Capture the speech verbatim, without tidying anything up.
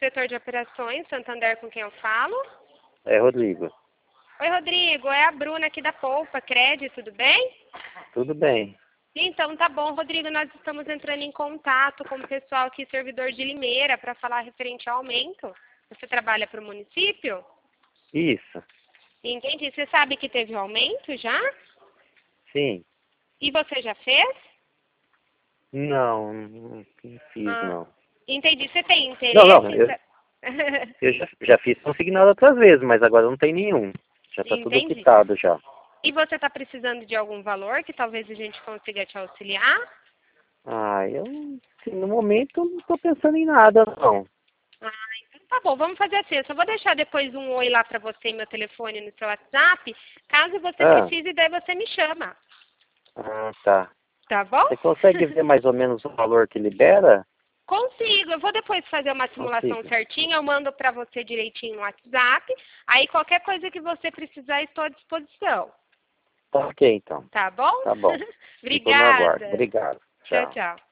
setor de operações, Santander, com quem eu falo? É, Rodrigo. Oi, Rodrigo, é a Bruna aqui da Poupa Crédito, tudo bem? Tudo bem. Então, tá bom, Rodrigo, nós estamos entrando em contato com o pessoal aqui, servidor de Limeira, para falar referente ao aumento. Você trabalha para o município? Isso. Entendi. Você sabe que teve um aumento já? Sim. E você já fez? Não, não fiz, Ah, não. entendi. Você tem interesse? Não, não, em eu, sa- eu já, já fiz consignado outras vezes, mas agora não tem nenhum. Já tá tudo Entendi. quitado já. E você está precisando de algum valor que talvez a gente consiga te auxiliar? Ah, eu, assim, no momento, não tô pensando em nada, não. Ah, então tá bom, vamos fazer assim. Eu só vou deixar depois um oi lá para você, meu telefone no seu WhatsApp. Caso você Ah, precise, daí você me chama. ah, tá. Tá bom? Você consegue ver mais ou menos o valor que libera? Consigo. Eu vou depois fazer uma simulação Consigo. certinha. Eu mando para você direitinho no WhatsApp. Aí qualquer coisa que você precisar, estou à disposição. Tá ok, então. Tá bom? Tá bom. Fico no aguardo. Obrigada. Obrigado. Tchau, Tchau. tchau.